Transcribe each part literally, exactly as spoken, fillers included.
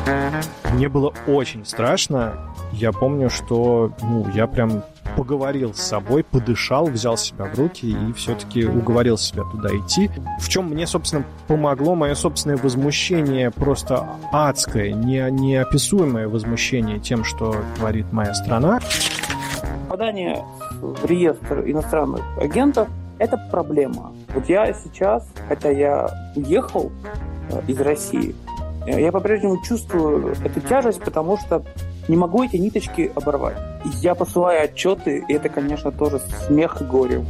Мне было очень страшно. Я помню, что ну, я прям поговорил с собой, подышал, взял себя в руки и все-таки уговорил себя туда идти. В чем мне, собственно, помогло мое собственное возмущение, просто адское, не, неописуемое возмущение тем, что творит моя страна. Попадание в реестр иностранных агентов – это проблема. Вот я сейчас, хотя я уехал из России, я по-прежнему чувствую эту тяжесть, потому что не могу эти ниточки оборвать. Я посылаю отчеты, и это, конечно, тоже смех и горе.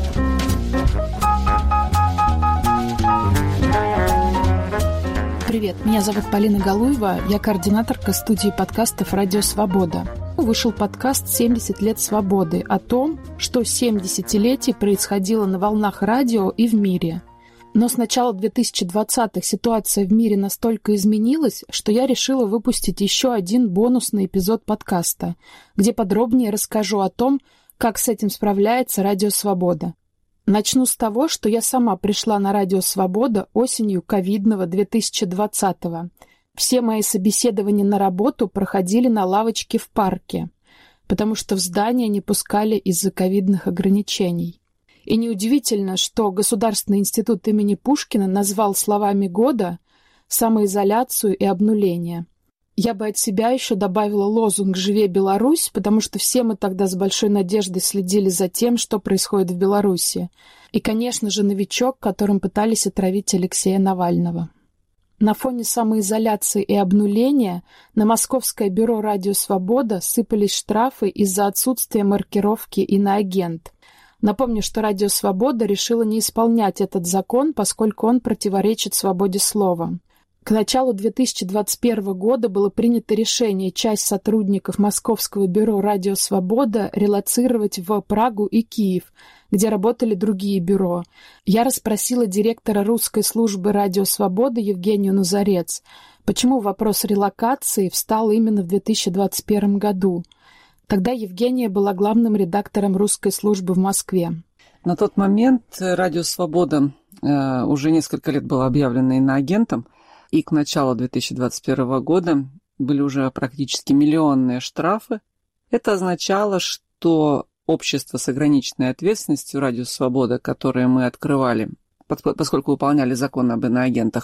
Привет, меня зовут Полина Галуева, я координаторка студии подкастов «Радио Свобода». Вышел подкаст «семьдесят лет свободы» о том, что семь десятилетий происходило на волнах радио и в мире. Но с начала две тысячи двадцатых ситуация в мире настолько изменилась, что я решила выпустить еще один бонусный эпизод подкаста, где подробнее расскажу о том, как с этим справляется «Радио Свобода». Начну с того, что я сама пришла на «Радио Свобода» осенью ковидного две тысячи двадцатого. Все мои собеседования на работу проходили на лавочке в парке, потому что в здание не пускали из-за ковидных ограничений. И неудивительно, что Государственный институт имени Пушкина назвал словами года самоизоляцию и обнуление. Я бы от себя еще добавила лозунг «Живе Беларусь», потому что все мы тогда с большой надеждой следили за тем, что происходит в Беларуси. И, конечно же, новичок, которым пытались отравить Алексея Навального. На фоне самоизоляции и обнуления на Московское бюро «Радио Свобода» сыпались штрафы из-за отсутствия маркировки «Иноагент». Напомню, что «Радио Свобода» решила не исполнять этот закон, поскольку он противоречит свободе слова. К началу две тысячи двадцать первого года было принято решение часть сотрудников Московского бюро «Радио Свобода» релоцировать в Прагу и Киев, где работали другие бюро. Я расспросила директора русской службы «Радио Свобода» Евгению Назарец, почему вопрос релокации встал именно в две тысячи двадцать первом году. Тогда Евгения была главным редактором русской службы в Москве. На тот момент «Радио Свобода» э, уже несколько лет было объявлено иноагентом, и к началу две тысячи двадцать первого года были уже практически миллионные штрафы. Это означало, что общество с ограниченной ответственностью «Радио Свобода», которое мы открывали, поскольку выполняли закон об иноагентах,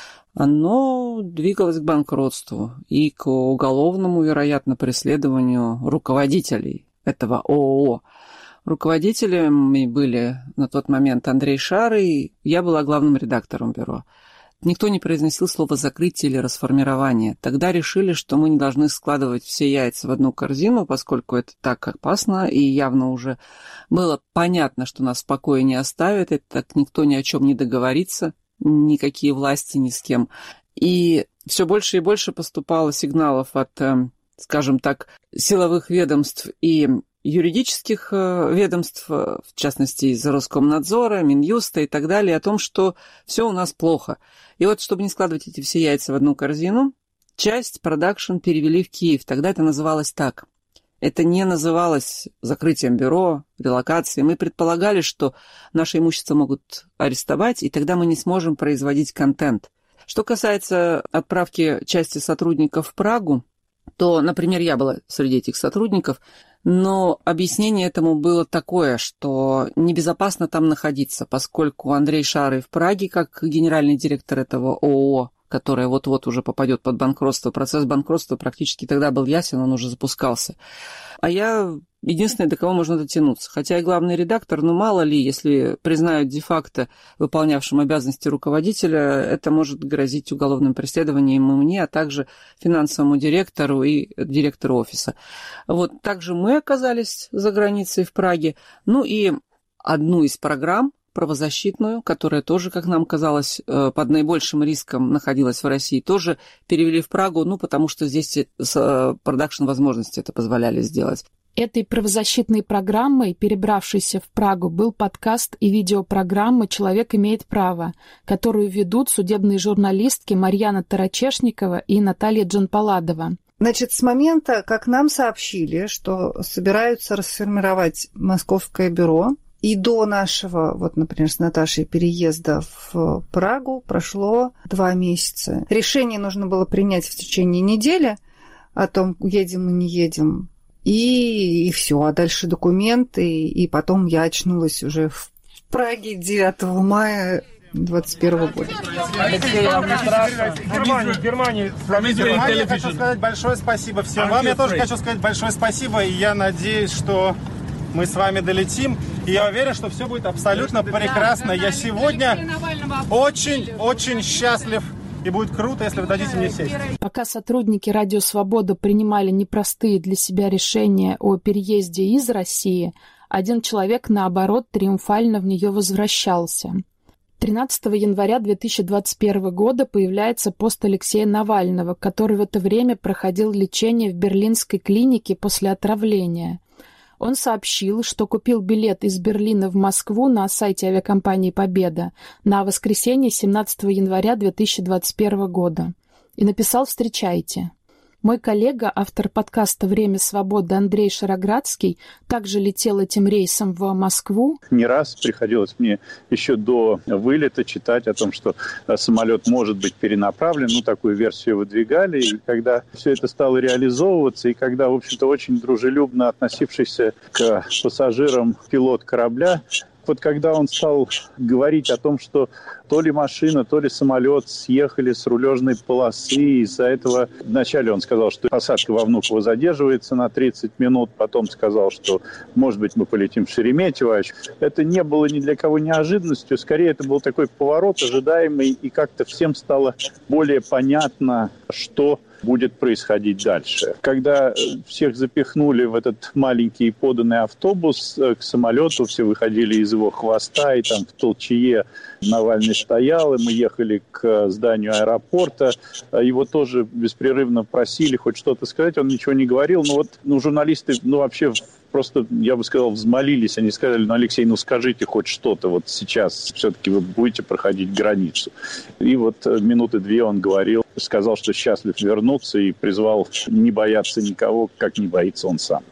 оно двигалось к банкротству и к уголовному, вероятно, преследованию руководителей этого ООО. Руководителями были на тот момент Андрей Шар, и я была главным редактором бюро. Никто не произносил слово «закрытие» или «расформирование». Тогда решили, что мы не должны складывать все яйца в одну корзину, поскольку это так опасно, и явно уже было понятно, что нас в покое не оставят, и так никто ни о чем не договорится, никакие власти ни с кем. И все больше и больше поступало сигналов от, скажем так, силовых ведомств и юридических ведомств, в частности, из Роскомнадзора, Минюста и так далее, о том, что все у нас плохо. И вот, чтобы не складывать эти все яйца в одну корзину, часть продакшн перевели в Киев. Тогда это называлось так. Это не называлось закрытием бюро, релокацией. Мы предполагали, что наше имущество могут арестовать, и тогда мы не сможем производить контент. Что касается отправки части сотрудников в Прагу, то, например, я была среди этих сотрудников, но объяснение этому было такое, что небезопасно там находиться, поскольку Андрей Шар и в Праге, как генеральный директор этого ООО, которое вот-вот уже попадет под банкротство, процесс банкротства практически тогда был ясен, он уже запускался. А я единственная, до кого можно дотянуться. Хотя и главный редактор, но мало ли, если признают де-факто выполнявшим обязанности руководителя, это может грозить уголовным преследованием и мне, а также финансовому директору и директору офиса. Вот также мы оказались за границей в Праге. Ну и одну из программ, правозащитную, которая тоже, как нам казалось, под наибольшим риском находилась в России, тоже перевели в Прагу, ну, потому что здесь продакшн-возможности это позволяли сделать. Этой правозащитной программой, перебравшейся в Прагу, был подкаст и видеопрограмма «Человек имеет право», которую ведут судебные журналистки Марьяна Тарачешникова и Наталья Джанпаладова. Значит, с момента, как нам сообщили, что собираются расформировать Московское бюро, И до нашего, вот, например, с Наташей переезда в Прагу прошло два месяца. Решение нужно было принять в течение недели о том, едем мы, не едем. И, и все. А дальше документы. И потом я очнулась уже в Праге девятого мая двадцать первого года. Алексей, вам не страшно? Германии, Германии. Германии я хочу сказать большое спасибо всем вам. Я тоже хочу сказать большое спасибо. И я надеюсь, что мы с вами долетим. И я уверен, что все будет абсолютно прекрасно. Я сегодня очень-очень счастлив. И будет круто, если вы дадите мне сесть. Пока сотрудники Радио Свобода принимали непростые для себя решения о переезде из России, один человек, наоборот, триумфально в нее возвращался. тринадцатого января две тысячи двадцать первого года появляется пост Алексея Навального, который в это время проходил лечение в берлинской клинике после отравления. Он сообщил, что купил билет из Берлина в Москву на сайте авиакомпании «Победа» на воскресенье семнадцатого января две тысячи двадцать первого года и написал «Встречайте». Мой коллега, автор подкаста «Время свободы» Андрей Шароградский также летел этим рейсом в Москву. Не раз приходилось мне еще до вылета читать о том, что самолет может быть перенаправлен. Ну, такую версию выдвигали. И когда все это стало реализовываться, и когда, в общем-то, очень дружелюбно относившийся к пассажирам пилот корабля, вот когда он стал говорить о том, что то ли машина, то ли самолет съехали с рулежной полосы, из-за этого вначале он сказал, что посадка во Внуково задерживается на тридцать минут, потом сказал, что, может быть, мы полетим в Шереметьево. Это не было ни для кого неожиданностью, скорее это был такой поворот ожидаемый, и как-то всем стало более понятно, что будет происходить дальше. Когда всех запихнули в этот маленький поданный автобус к самолету, все выходили из его хвоста, и там в толчее Навальный стоял, и мы ехали к зданию аэропорта. Его тоже беспрерывно просили хоть что-то сказать, он ничего не говорил. Ну вот ну, журналисты, ну вообще просто, я бы сказал, взмолились. Они сказали, ну, Алексей, ну скажите хоть что-то. Вот сейчас все-таки вы будете проходить границу. И вот минуты две он говорил, сказал, что счастлив вернуться и призвал не бояться никого, как не боится он сам.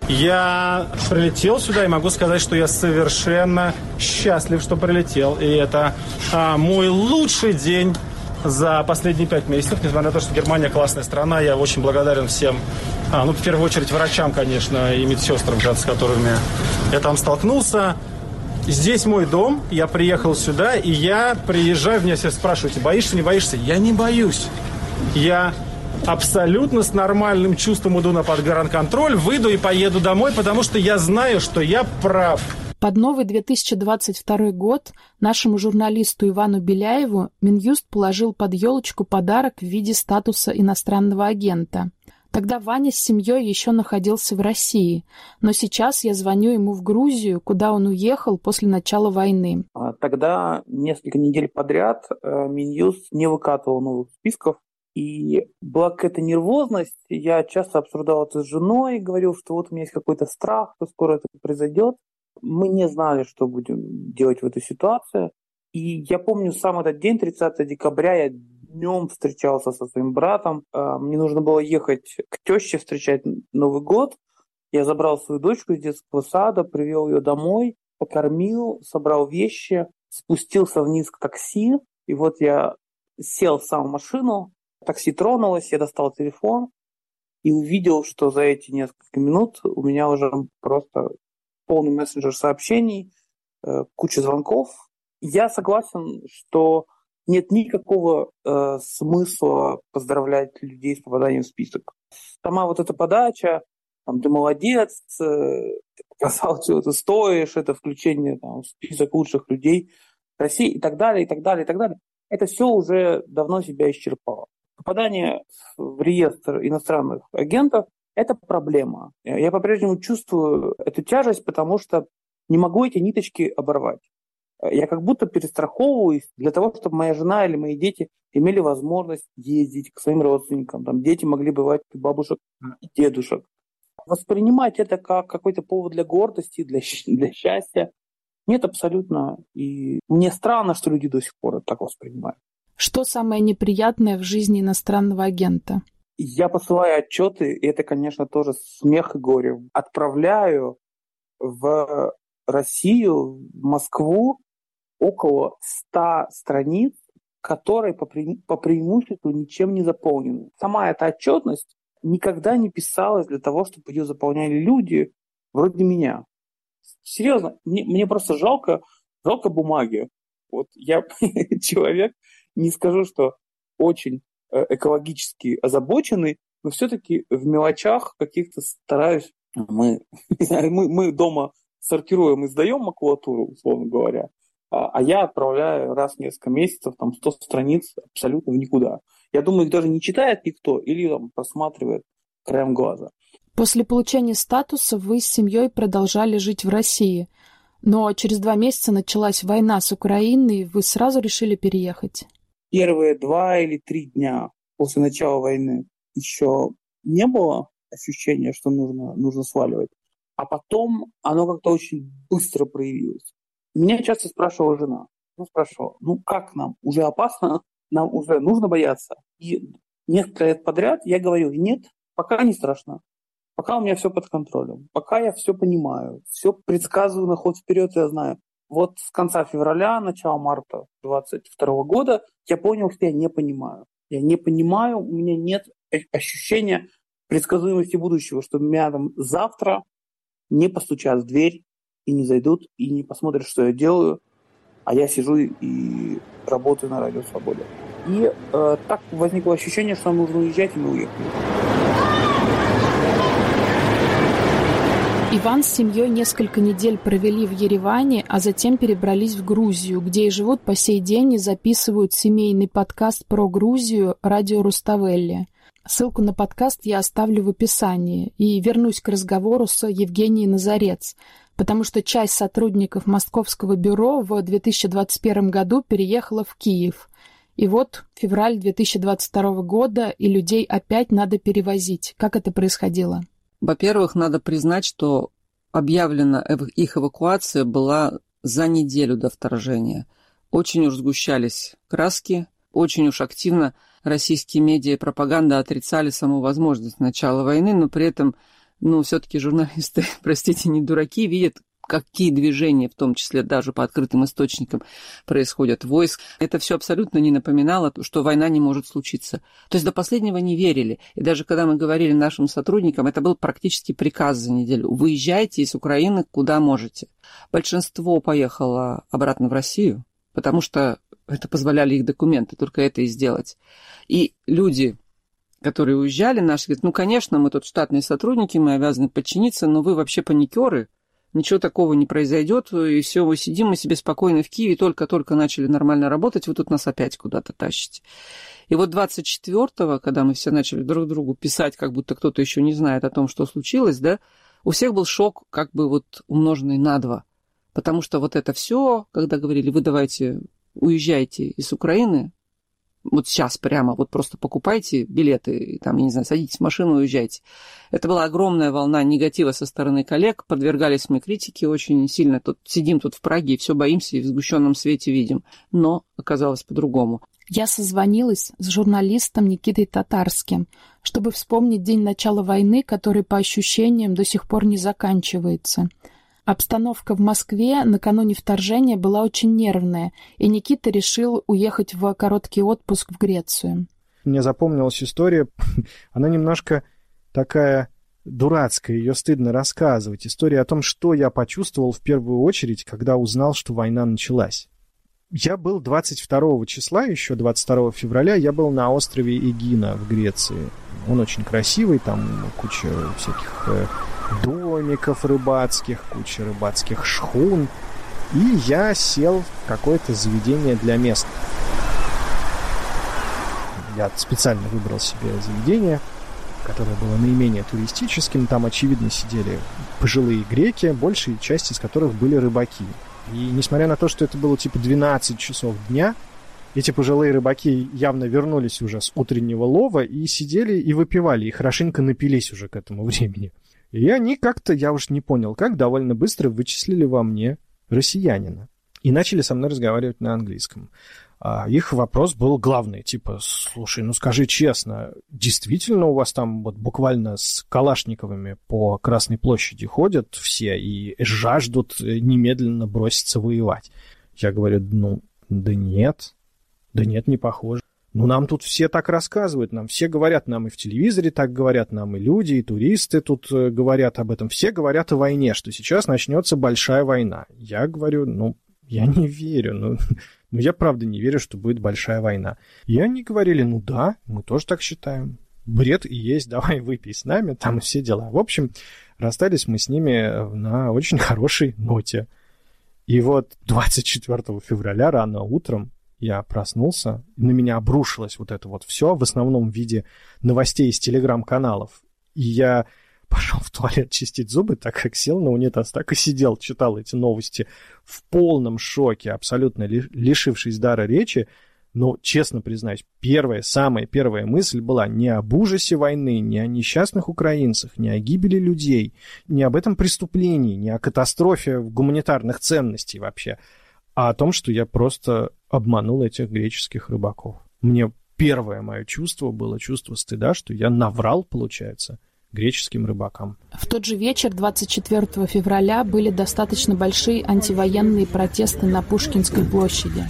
Я прилетел сюда и могу сказать, что я совершенно счастлив, что прилетел. И это а, мой лучший день за последние пять месяцев. Несмотря на то, что Германия классная страна, я очень благодарен всем, а, ну, в первую очередь, врачам, конечно, и медсестрам, с которыми я там столкнулся. Здесь мой дом, я приехал сюда, и я приезжаю, меня все спрашиваете, боишься, не боишься? Я не боюсь. Я абсолютно с нормальным чувством иду на подгранконтроль, выйду и поеду домой, потому что я знаю, что я прав. Под новый две тысячи двадцать второй год нашему журналисту Ивану Беляеву Минюст положил под елочку подарок в виде статуса иностранного агента. Тогда Ваня с семьей еще находился в России, но сейчас я звоню ему в Грузию, куда он уехал после начала войны. Тогда несколько недель подряд Минюст не выкатывал новых списков, и была какая-то нервозность. Я часто обсуждал это с женой, говорил, что вот у меня есть какой-то страх, что скоро это произойдет. Мы не знали, что будем делать в этой ситуации. И я помню сам этот день, тридцатого декабря, я днем встречался со своим братом. Мне нужно было ехать к теще встречать Новый год. Я забрал свою дочку из детского сада, привел ее домой, покормил, собрал вещи, спустился вниз к такси. И вот я сел сам в машину, такси тронулось, я достал телефон и увидел, что за эти несколько минут у меня уже просто полный мессенджер сообщений, куча звонков. Я согласен, что нет никакого э, смысла поздравлять людей с попаданием в список. Сама вот эта подача, там, ты молодец, э, ты показал, чего ты стоишь, это включение там, в список лучших людей России и так далее, и так далее, и так далее. Это все уже давно себя исчерпало. Попадание в реестр иностранных агентов – это проблема. Я по-прежнему чувствую эту тяжесть, потому что не могу эти ниточки оборвать. Я как будто перестраховываюсь для того, чтобы моя жена или мои дети имели возможность ездить к своим родственникам. Там дети могли бывать у бабушек и дедушек. Воспринимать это как какой-то повод для гордости, для, для счастья нет абсолютно. И мне странно, что люди до сих пор это так воспринимают. Что самое неприятное в жизни иностранного агента? Я посылаю отчеты, и это, конечно, тоже смех и горе. Отправляю в Россию, Москву около ста страниц, которые по, пре- по преимуществу ничем не заполнены. Сама эта отчетность никогда не писалась для того, чтобы ее заполняли люди вроде меня. Серьезно, мне, мне просто жалко, жалко бумаги. Вот я человек, не скажу, что очень экологически озабоченный, но все-таки в мелочах каких-то стараюсь. Мы, не знаю, мы, мы дома сортируем и сдаем макулатуру, условно говоря, а, а я отправляю раз в несколько месяцев там сто страниц абсолютно в никуда. Я думаю, их даже не читает никто или там просматривает краем глаза. После получения статуса вы с семьей продолжали жить в России, но через два месяца началась война с Украиной, и вы сразу решили переехать. Первые два или три дня после начала войны еще не было ощущения, что нужно, нужно сваливать, а потом оно как-то очень быстро проявилось. Меня часто спрашивала жена, ну спрашивала, ну как нам, уже опасно, нам уже нужно бояться. И несколько лет подряд я говорю, нет, пока не страшно. Пока у меня все под контролем, пока я все понимаю, все предсказываю на ход вперед, я знаю. Вот с конца февраля, начала марта двадцать второго года я понял, что я не понимаю. Я не понимаю, у меня нет ощущения предсказуемости будущего, что меня там завтра не постучат в дверь и не зайдут, и не посмотрят, что я делаю, а я сижу и работаю на Радио Свобода. И э, так возникло ощущение, что нам нужно уезжать, и мы уехали. Иван с семьей несколько недель провели в Ереване, а затем перебрались в Грузию, где и живут по сей день и записывают семейный подкаст про Грузию «Радио Руставели». Ссылку на подкаст я оставлю в описании и вернусь к разговору с Евгенией Назарец, потому что часть сотрудников Московского бюро в две тысячи двадцать первом году переехала в Киев. И вот февраль две тысячи двадцать второго года, и людей опять надо перевозить. Как это происходило? Во-первых, надо признать, что объявлена их эвакуация была за неделю до вторжения. Очень уж сгущались краски, очень уж активно российские медиа и пропаганда отрицали саму возможность начала войны, но при этом, ну, все-таки журналисты, простите, не дураки, видят, какие движения, в том числе даже по открытым источникам, происходят войск. Это все абсолютно не напоминало, что война не может случиться. То есть до последнего не верили. И даже когда мы говорили нашим сотрудникам, это был практически приказ за неделю. Выезжайте из Украины куда можете. Большинство поехало обратно в Россию, потому что это позволяли их документы, только это и сделать. И люди, которые уезжали, наши, говорят, ну, конечно, мы тут штатные сотрудники, мы обязаны подчиниться, но вы вообще паникеры, ничего такого не произойдет, и все, мы сидим, мы себе спокойно в Киеве, только-только начали нормально работать, вы тут нас опять куда-то тащите. И вот двадцать четвёртого, когда мы все начали друг другу писать, как будто кто-то еще не знает о том, что случилось, да, у всех был шок, как бы вот умноженный на два. Потому что вот это все, когда говорили, вы давайте уезжайте из Украины, вот сейчас прямо, вот просто покупайте билеты, там, я не знаю, садитесь в машину и уезжайте. Это была огромная волна негатива со стороны коллег, подвергались мы критике очень сильно. Тут сидим тут в Праге и все боимся, и в сгущенном свете видим. Но оказалось по-другому. Я созвонилась с журналистом Никитой Татарским, чтобы вспомнить день начала войны, который, по ощущениям, до сих пор не заканчивается. Обстановка в Москве накануне вторжения была очень нервная, и Никита решил уехать в короткий отпуск в Грецию. Мне запомнилась история, она немножко такая дурацкая, ее стыдно рассказывать. История о том, что я почувствовал в первую очередь, когда узнал, что война началась. Я был двадцать второго числа, еще двадцать второго февраля, я был на острове Эгина в Греции. Он очень красивый, там куча всяких домиков рыбацких, куча рыбацких шхун. И я сел в какое-то заведение для местных. Я специально выбрал себе заведение, которое было наименее туристическим. Там, очевидно, сидели пожилые греки, большая часть из которых были рыбаки. И несмотря на то, что это было типа двенадцать часов дня, эти пожилые рыбаки явно вернулись уже с утреннего лова и сидели и выпивали, и хорошенько напились уже к этому времени. И они как-то, я уж не понял как, довольно быстро вычислили во мне россиянина. И начали со мной разговаривать на английском. А их вопрос был главный, типа, слушай, ну скажи честно, действительно у вас там вот буквально с калашниковыми по Красной площади ходят все и жаждут немедленно броситься воевать? Я говорю, ну, да нет, да нет, не похоже. Ну, нам тут все так рассказывают, нам все говорят, нам и в телевизоре так говорят, нам и люди, и туристы тут говорят об этом. Все говорят о войне, что сейчас начнется большая война. Я говорю, ну, я не верю, ну... Но я правда не верю, что будет большая война. И они говорили, ну да, мы тоже так считаем. Бред и есть, давай выпей с нами, там и все дела. В общем, расстались мы с ними на очень хорошей ноте. И вот двадцать четвёртого февраля рано утром я проснулся, и на меня обрушилось вот это вот все, в основном в виде новостей из телеграм-каналов. И я пошел в туалет чистить зубы, так как сел на унитаз, так и сидел, читал эти новости в полном шоке, абсолютно лишившись дара речи. Но, честно признаюсь, первая, самая первая мысль была не об ужасе войны, не о несчастных украинцах, не о гибели людей, не об этом преступлении, не о катастрофе гуманитарных ценностей вообще, а о том, что я просто обманул этих греческих рыбаков. Мне первое мое чувство было чувство стыда, что я наврал, получается, греческим рыбакам. В тот же вечер, двадцать четвёртого февраля, были достаточно большие антивоенные протесты на Пушкинской площади.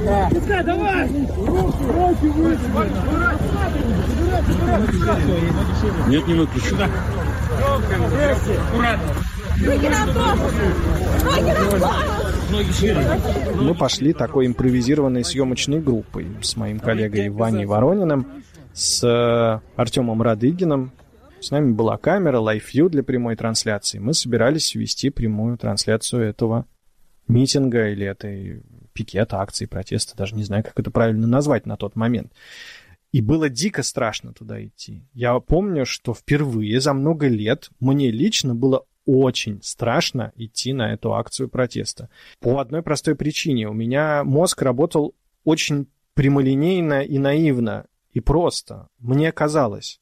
Нет, не выключу. Мы пошли такой импровизированной съемочной группой с моим коллегой Ваней Ворониным, с Артемом Радыгиным. С нами была камера, лайв-вью для прямой трансляции. Мы собирались вести прямую трансляцию этого митинга или этой пикета, акции, протеста, даже не знаю, как это правильно назвать на тот момент. И было дико страшно туда идти. Я помню, что впервые за много лет мне лично было очень страшно идти на эту акцию протеста. По одной простой причине. У меня мозг работал очень прямолинейно и наивно, и просто. Мне казалось,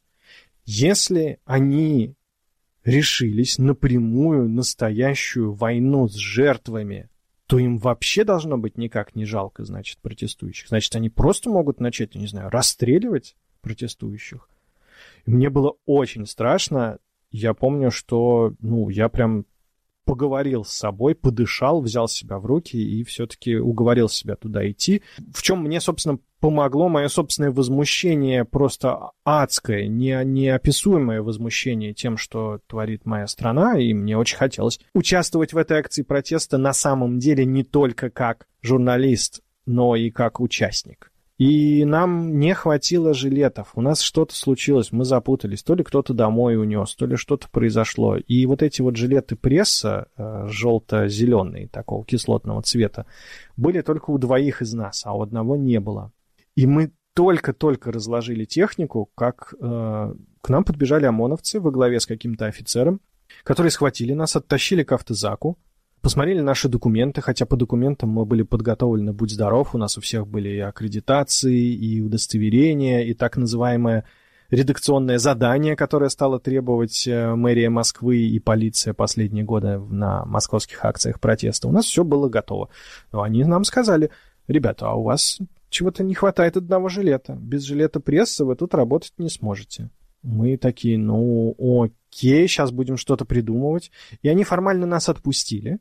если они решились на прямую настоящую войну с жертвами, то им вообще должно быть никак не жалко, значит, протестующих. Значит, они просто могут начать, не знаю, расстреливать протестующих. И мне было очень страшно. Я помню, что, ну, я прям поговорил с собой, подышал, взял себя в руки и все-таки уговорил себя туда идти. В чем мне, собственно, помогло мое собственное возмущение, просто адское, не, неописуемое возмущение тем, что творит моя страна, и мне очень хотелось участвовать в этой акции протеста на самом деле не только как журналист, но и как участник. И нам не хватило жилетов. У нас что-то случилось, мы запутались. То ли кто-то домой унес, то ли что-то произошло. И вот эти вот жилеты пресса, э, желто-зеленые, такого кислотного цвета, были только у двоих из нас, а у одного не было. И мы только-только разложили технику, как э, к нам подбежали ОМОНовцы во главе с каким-то офицером, которые схватили нас, оттащили к автозаку, посмотрели наши документы, хотя по документам мы были подготовлены, будь здоров, у нас у всех были и аккредитации, и удостоверения, и так называемое редакционное задание, которое стало требовать мэрия Москвы и полиция последние годы на московских акциях протеста. У нас все было готово. Но они нам сказали, ребята, а у вас чего-то не хватает одного жилета. Без жилета прессы вы тут работать не сможете. Мы такие, ну окей, сейчас будем что-то придумывать. И они формально нас отпустили.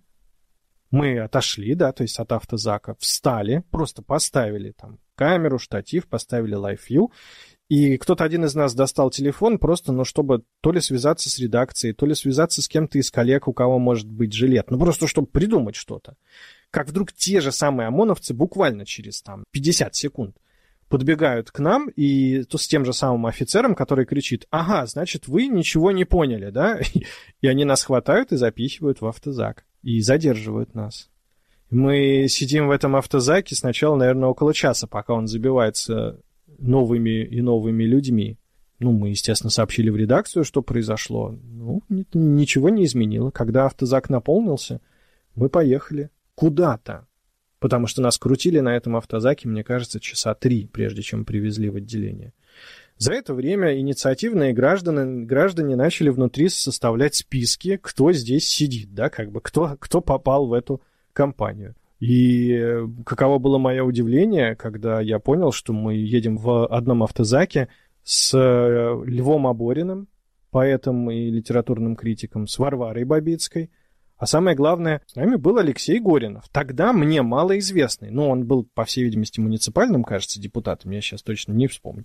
Мы отошли, да, то есть от автозака, встали, просто поставили там камеру, штатив, поставили лайв-вью, и кто-то один из нас достал телефон просто, ну, чтобы то ли связаться с редакцией, то ли связаться с кем-то из коллег, у кого может быть жилет, ну, просто чтобы придумать что-то. Как вдруг те же самые ОМОНовцы буквально через там пятьдесят секунд подбегают к нам и то с тем же самым офицером, который кричит, ага, значит, вы ничего не поняли, да? И они нас хватают и запихивают в автозак. И задерживают нас. Мы сидим в этом автозаке сначала, наверное, около часа, пока он забивается новыми и новыми людьми. Ну, мы, естественно, сообщили в редакцию, что произошло. Ну, ничего не изменило. Когда автозак наполнился, мы поехали куда-то. Потому что нас крутили на этом автозаке, мне кажется, часа три, прежде чем привезли в отделение. За это время инициативные граждане, граждане начали внутри составлять списки, кто здесь сидит, да, как бы кто, кто попал в эту компанию. И каково было мое удивление, когда я понял, что мы едем в одном автозаке с Львом Обориным, поэтом и литературным критиком, с Варварой Бабицкой. А самое главное, с нами был Алексей Горинов. Тогда мне малоизвестный. Ну, он был, по всей видимости, муниципальным, кажется, депутатом. Я сейчас точно не вспомню.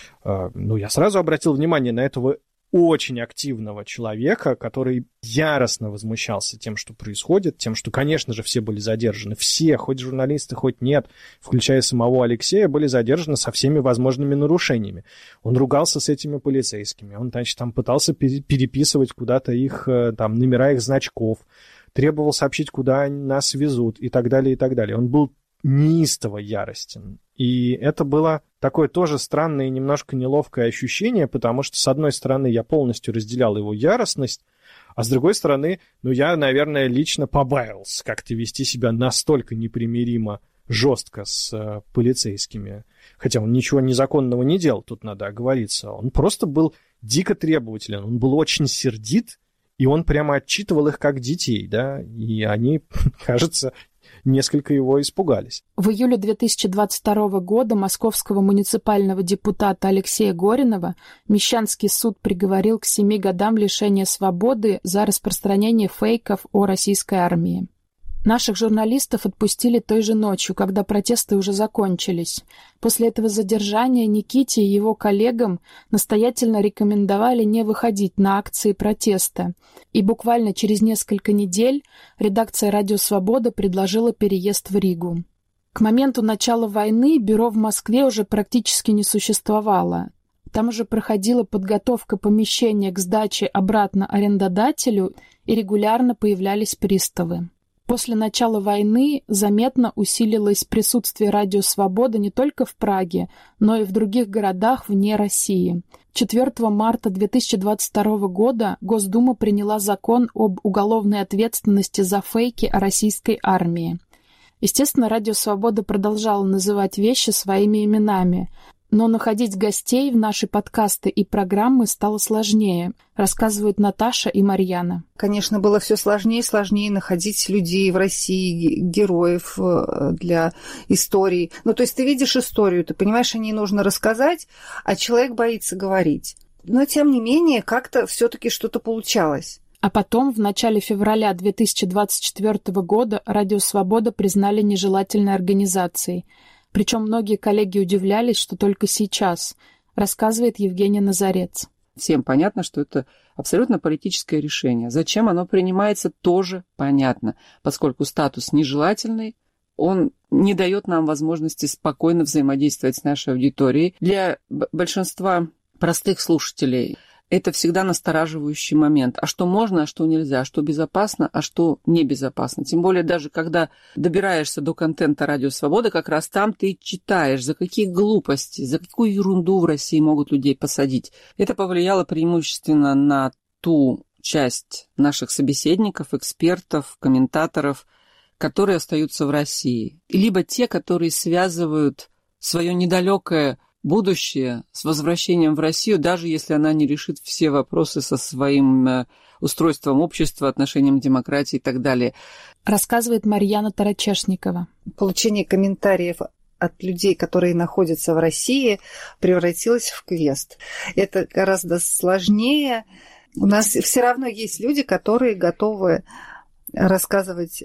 Ну, я сразу обратил внимание на этого очень активного человека, который яростно возмущался тем, что происходит, тем, что, конечно же, все были задержаны. Все, хоть журналисты, хоть нет, включая самого Алексея, были задержаны со всеми возможными нарушениями. Он ругался с этими полицейскими. Он, значит, там пытался переписывать куда-то их, там, номера их значков, требовал сообщить, куда нас везут и так далее, и так далее. Он был неистово яростен. И это было такое тоже странное и немножко неловкое ощущение, потому что, с одной стороны, я полностью разделял его яростность, а с другой стороны, ну, я, наверное, лично побаивался как-то вести себя настолько непримиримо жестко с э, полицейскими. Хотя он ничего незаконного не делал, тут надо оговориться. Он просто был дико требователен, он был очень сердит, и он прямо отчитывал их как детей, да, и они, кажется, несколько его испугались. В июле две тысячи двадцать второго года московского муниципального депутата Алексея Горинова Мещанский суд приговорил к семи годам лишения свободы за распространение фейков о российской армии. Наших журналистов отпустили той же ночью, когда протесты уже закончились. После этого задержания Никите и его коллегам настоятельно рекомендовали не выходить на акции протеста. И буквально через несколько недель редакция «Радио Свобода» предложила переезд в Ригу. К моменту начала войны бюро в Москве уже практически не существовало. Там уже проходила подготовка помещения к сдаче обратно арендодателю, и регулярно появлялись приставы. После начала войны заметно усилилось присутствие «Радио Свобода» не только в Праге, но и в других городах вне России. четвёртого марта две тысячи двадцать второго года Госдума приняла закон об уголовной ответственности за фейки о российской армии. Естественно, «Радио Свобода» продолжало называть вещи своими именами, но находить гостей в наши подкасты и программы стало сложнее, рассказывают Наташа и Марьяна. Конечно, было все сложнее и сложнее находить людей в России, героев для истории. Ну, то есть ты видишь историю, ты понимаешь, о ней нужно рассказать, а человек боится говорить. Но, тем не менее, как-то все-таки что-то получалось. А потом, в начале февраля две тысячи двадцать четвёртого года, «Радио Свобода» признали нежелательной организацией. Причем многие коллеги удивлялись, что только сейчас, рассказывает Евгения Назарец. Всем понятно, что это абсолютно политическое решение. Зачем оно принимается, тоже понятно, поскольку статус нежелательный, он не дает нам возможности спокойно взаимодействовать с нашей аудиторией. Для большинства простых слушателей это всегда настораживающий момент. А что можно, а что нельзя, что безопасно, а что небезопасно. Тем более даже когда добираешься до контента «Радио Свобода», как раз там ты читаешь, за какие глупости, за какую ерунду в России могут людей посадить. Это повлияло преимущественно на ту часть наших собеседников, экспертов, комментаторов, которые остаются в России. Либо те, которые связывают свое недалекое будущее с возвращением в Россию, даже если она не решит все вопросы со своим устройством общества, отношением к демократии и так далее. Рассказывает Марьяна Тарачешникова. Получение комментариев от людей, которые находятся в России, превратилось в квест. Это гораздо сложнее. У нас все равно есть люди, которые готовы рассказывать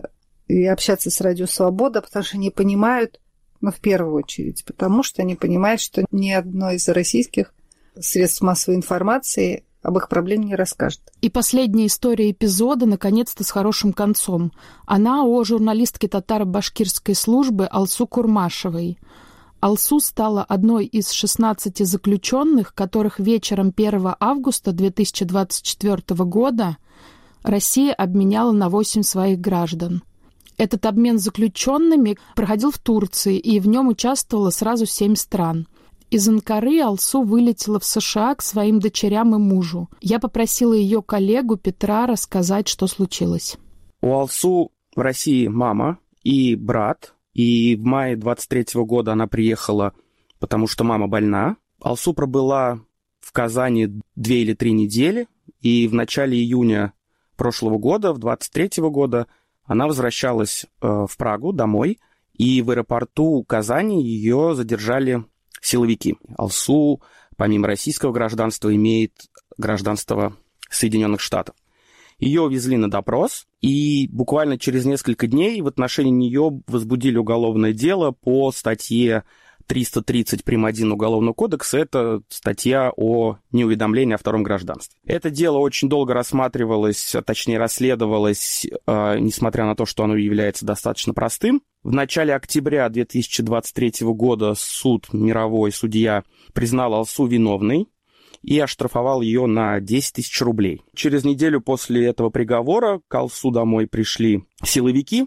и общаться с «Радио Свобода», потому что они понимают, но в первую очередь, потому что они понимают, что ни одно из российских средств массовой информации об их проблеме не расскажет. И последняя история эпизода, наконец-то, с хорошим концом. Она о журналистке татаро-башкирской службы Алсу Курмашевой. Алсу стала одной из шестнадцати заключенных, которых вечером первого августа две тысячи двадцать четвёртого года Россия обменяла на восемь своих граждан. Этот обмен заключенными проходил в Турции, и в нем участвовало сразу семь стран. Из Анкары Алсу вылетела в США к своим дочерям и мужу. Я попросила ее коллегу Петра рассказать, что случилось. У Алсу в России мама и брат, и в мае двадцать третьего года она приехала, потому что мама больна. Алсу пробыла в Казани две или три недели, и в начале июня прошлого года, в двадцать третьего года, она возвращалась в Прагу домой, и в аэропорту Казани ее задержали силовики. Алсу, помимо российского гражданства, имеет гражданство Соединенных Штатов. Ее увезли на допрос, и буквально через несколько дней в отношении нее возбудили уголовное дело по статье триста тридцать прим. один Уголовного кодекса. Это статья о неуведомлении о втором гражданстве. Это дело очень долго рассматривалось, а точнее расследовалось, э, несмотря на то, что оно является достаточно простым. В начале октября две тысячи двадцать третьего года суд, мировой судья, признал Алсу виновной и оштрафовал ее на десять тысяч рублей. Через неделю после этого приговора к Алсу домой пришли силовики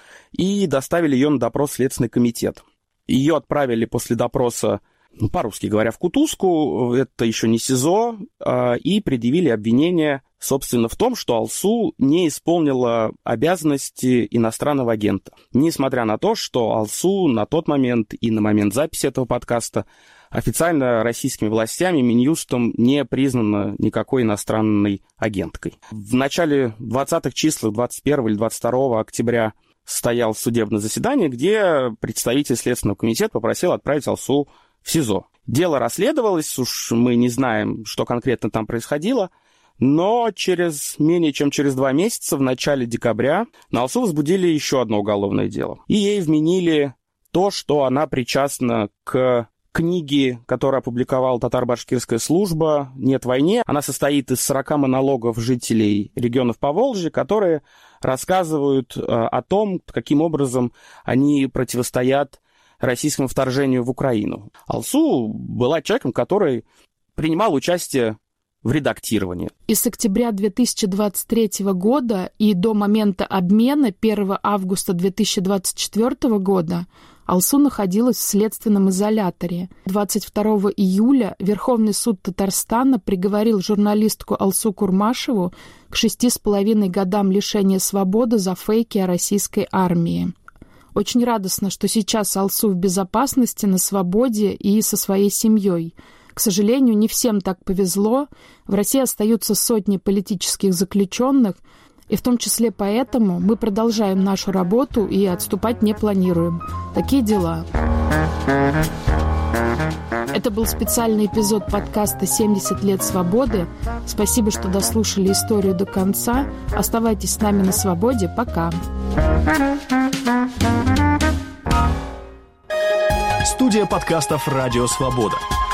и доставили ее на допрос в Следственный комитет. Ее отправили после допроса, ну, по-русски говоря, в кутузку, это еще не СИЗО, и предъявили обвинение, собственно, в том, что Алсу не исполнила обязанности иностранного агента. Несмотря на то, что Алсу на тот момент и на момент записи этого подкаста официально российскими властями, Минюстом, не признана никакой иностранной агенткой. В начале двадцатых числах, двадцать первого или двадцать второго октября, состоял судебное заседание, где представитель Следственного комитета попросил отправить Алсу в СИЗО. Дело расследовалось, уж мы не знаем, что конкретно там происходило, но через менее чем через два месяца, в начале декабря, на Алсу возбудили еще одно уголовное дело. И ей вменили то, что она причастна к книге, которую опубликовала татаро-башкирская служба «Нет войне». Она состоит из сорока монологов жителей регионов Поволжья, которые рассказывают э, о том, каким образом они противостоят российскому вторжению в Украину. Алсу была человеком, который принимал участие в редактировании. И с октября две тысячи двадцать третьего года и до момента обмена первого августа две тысячи двадцать четвёртого года Алсу находилась в следственном изоляторе. двадцать второго июля Верховный суд Татарстана приговорил журналистку Алсу Курмашеву к шести с половиной годам лишения свободы за фейки о российской армии. Очень радостно, что сейчас Алсу в безопасности, на свободе и со своей семьей. К сожалению, не всем так повезло. В России остаются сотни политических заключенных, и в том числе поэтому мы продолжаем нашу работу и отступать не планируем. Такие дела. Это был специальный эпизод подкаста «семьдесят лет свободы». Спасибо, что дослушали историю до конца. Оставайтесь с нами на свободе. Пока. Студия подкастов «Радио Свобода».